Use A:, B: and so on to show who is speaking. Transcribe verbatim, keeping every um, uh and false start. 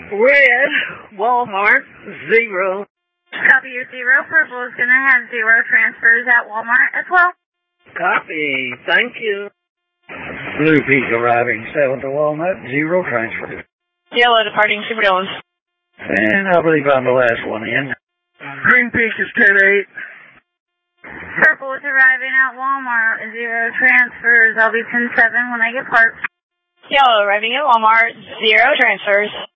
A: Red, Walmart, zero.
B: Copy your zero. Purple is going to have zero transfers at Walmart as well.
A: Copy. Thank you. Blue Peak arriving seven to Walnut, zero transfers.
C: Yellow departing Super Dillons.
A: And I believe I'm the last one in. Green Peak is ten eight.
B: Purple is arriving at Walmart, zero transfers. I'll be ten seven when I get parked.
C: Yellow arriving at Walmart, zero transfers.